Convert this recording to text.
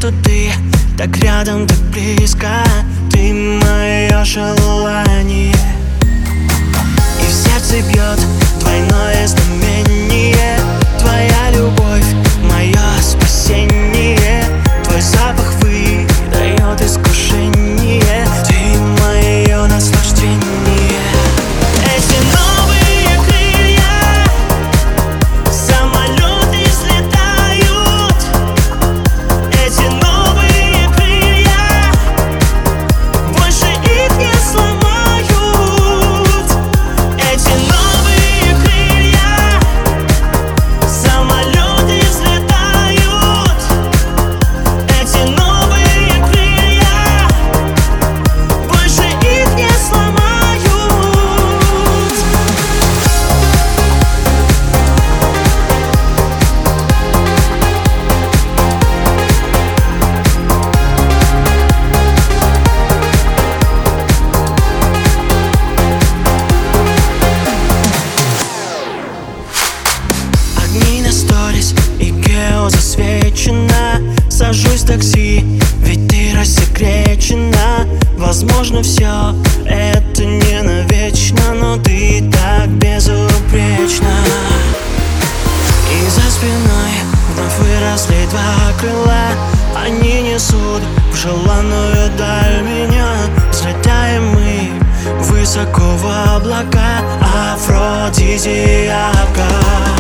что ты так рядом, так близко. Ты мое желание, и в сердце бьет двойное знамение. Твоя любовь, мое спасение. Твой запах выдает искушение. Ты мое наслаждение. Эти новые крылья, самолеты взлетают. Эти новые крылья, больше их не сломают. Эти новые крылья, самолеты взлетают. Эти новые крылья, больше их не сломают. Огни на сторис и гео засвечено. Сажусь в такси, ведь ты рассекречена. Возможно, все это не навечно, но ты так безупречна. И за спиной вновь выросли два крыла. Они несут в желанную даль меня. Взлетаем мы высоко в облака, афродизиака.